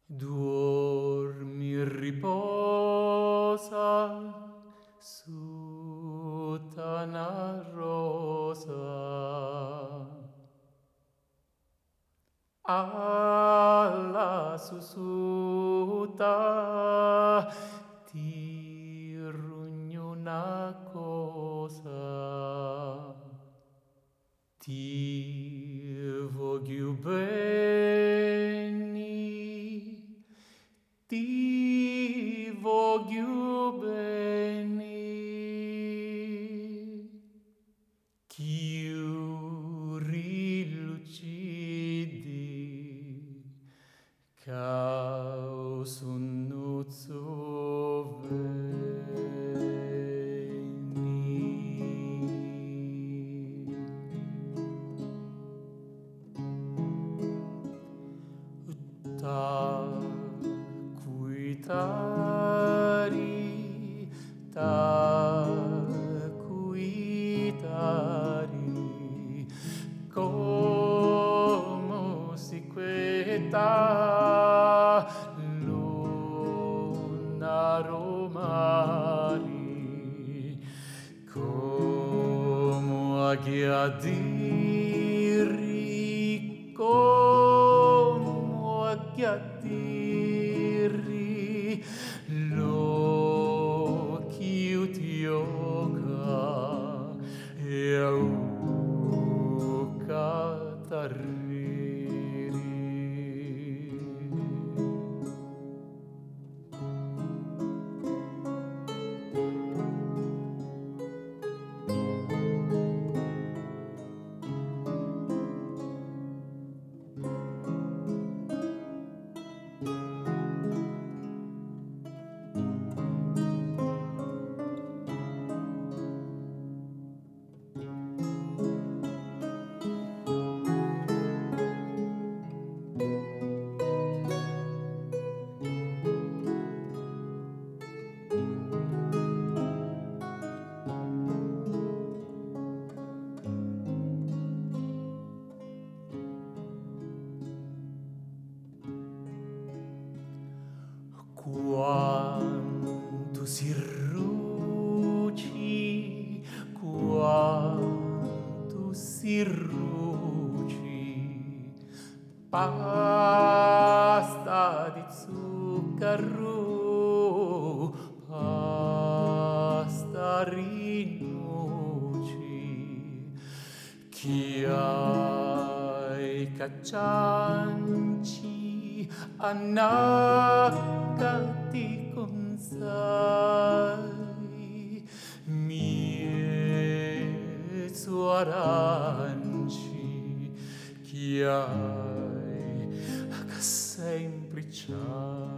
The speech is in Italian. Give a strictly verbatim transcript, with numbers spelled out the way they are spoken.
Dormi riposa su tana rosa, alla sussuta ti rugno una cosa, ti voglio bene, ti voglio bene, chiuri lucidi, caus un nuzzo veni. Ta cuitari, ta cuitari, como si quieta luna romari, como aghiadiri, como aghiadiri, lo chiutioca e auca tarriri. Quanto si ruci, quanto si ruci, pasta di zucchero, pasta rinuci, chi hai caccianci, annaccati con sai, mezzo aranci, chi hai che semplice